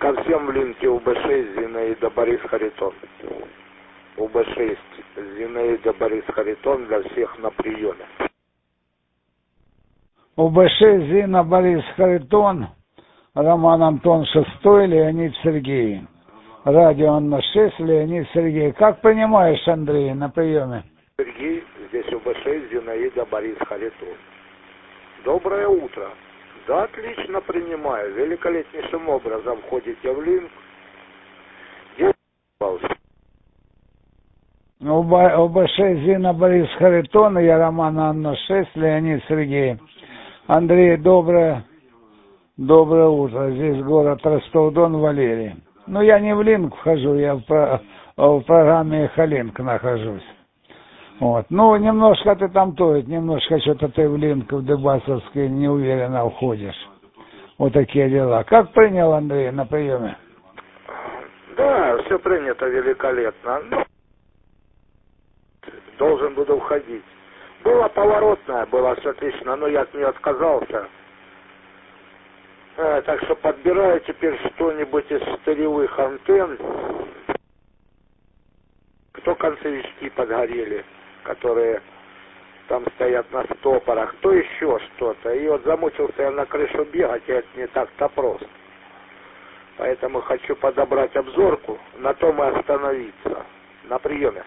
Ко всем в линке УБ6 Зинаида Борис Харитон. УБ6 Зинаида Борис Харитон для всех на приеме. УБ6 Зина Борис Харитон, Роман Антон 6, Леонид Сергей. Радио Анна 6, Леонид Сергей. Как принимаешь, Андрей, на приеме? Сергей, здесь УБ6 Зинаида Борис Харитон. Доброе утро. Да, отлично принимаю. Великолепнейшим образом входите в линк. УБ6 Зина Борис Харитон, я Роман Анна 6, Леонид Сергей. Андрей, доброе утро. Здесь город Ростов-Дон, Валерий. Ну, я не в линк вхожу, я в программе Эхолинк нахожусь. Вот. Ну, немножко ты там немножко что-то ты в линк в Дебасовский неуверенно входишь. Вот такие дела. Как принял Андрей на приеме? Да, все принято великолепно. Ну, должен буду входить. Было поворотное, было все отлично, но я от нее отказался. Так что подбираю теперь что-нибудь из старевых антенн. Кто концевички подгорели, которые там стоят на стопорах, то еще что-то. И вот замучился я на крышу бегать, и это не так-то просто. Поэтому хочу подобрать обзорку, на том и остановиться. На приеме.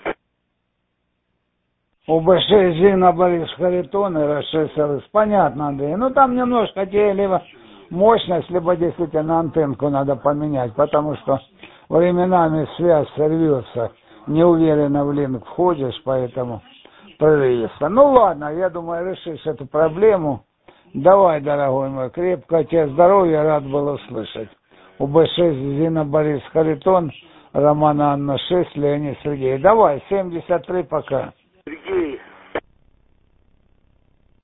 УБ6 Зина Борис Харитон и РС. Понятно, Андрей. Ну, там немножко тебе либо мощность, либо действительно антенку надо поменять, потому что временами связь рвется, неуверенно в линк входишь, поэтому прерывисто. Ну, ладно, я думаю, решишь эту проблему. Давай, дорогой мой, крепкого тебе здоровья, рад был услышать. УБ6 Зина Борис Харитон, Роман Анна 6, Леонид Сергей. Давай, 73 пока.